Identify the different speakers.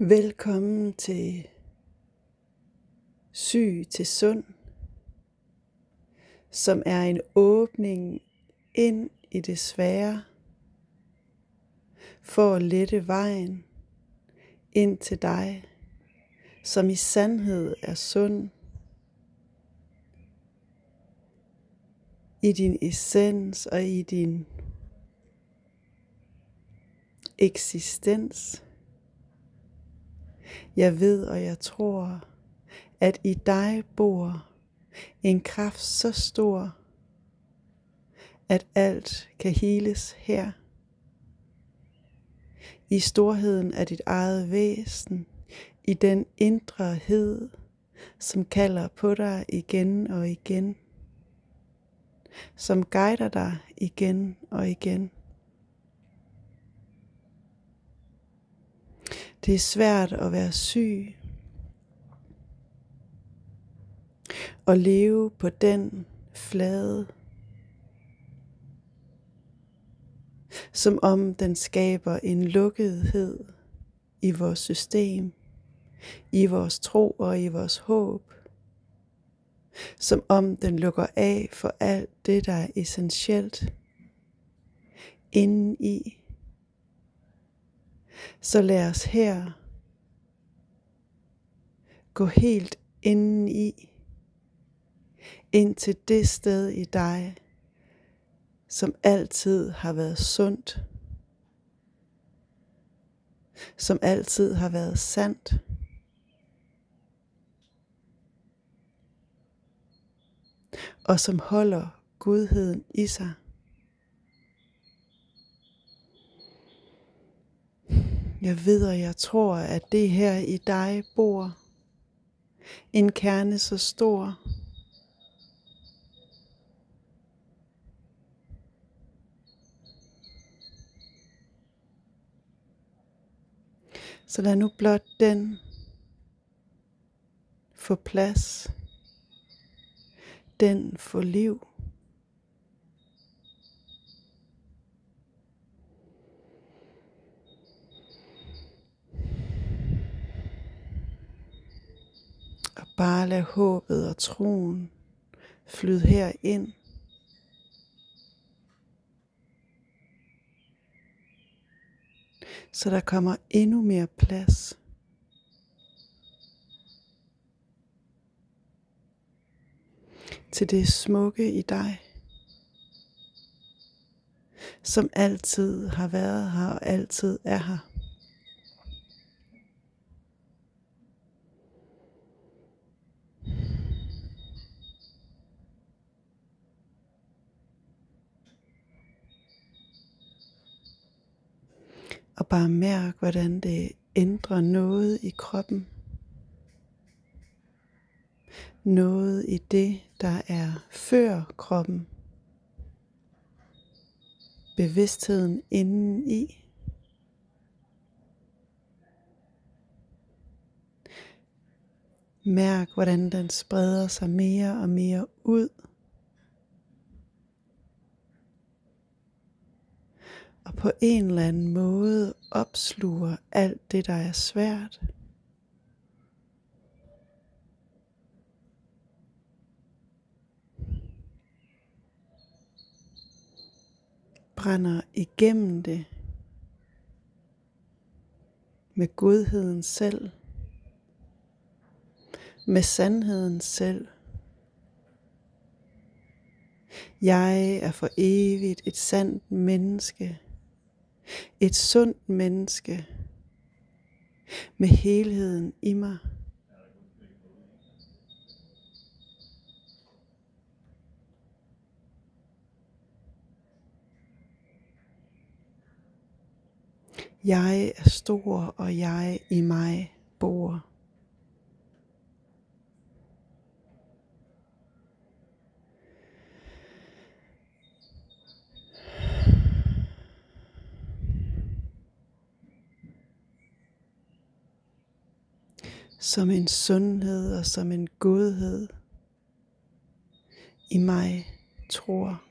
Speaker 1: Velkommen til Syg til Sund, som er en åbning ind i det svære, for at lette vejen ind til dig, som i sandhed er sund, i din essens og i din eksistens. Jeg ved og jeg tror, at i dig bor en kraft så stor, at alt kan heles her. I storheden af dit eget væsen, i den indre hed, som kalder på dig igen og igen, som guider dig igen og igen. Det er svært at være syg og leve på den flade, som om den skaber en lukkethed i vores system, i vores tro og i vores håb, som om den lukker af for alt det, der er essentielt indeni. Så lad os her gå helt indeni, ind til det sted i dig, som altid har været sundt, som altid har været sandt, og som holder godheden i sig. Jeg ved og jeg tror, at det her i dig bor en kerne så stor, så lad nu blot den få plads, den få liv. Og bare lad håbet og troen flyde herind. Så der kommer endnu mere plads til det smukke i dig, som altid har været her og altid er her. Og bare mærk, hvordan det ændrer noget i kroppen. Noget i det, der er før kroppen. Bevidstheden indeni. Mærk, hvordan den spreder sig mere og mere ud. Og på en eller anden måde opsluger alt det, der er svært. Brænder igennem det med godheden selv, med sandheden selv. Jeg er for evigt et sandt menneske, et sundt menneske, med helheden i mig. Jeg er stor, og jeg i mig bor. Som en sundhed og som en godhed i mig tror.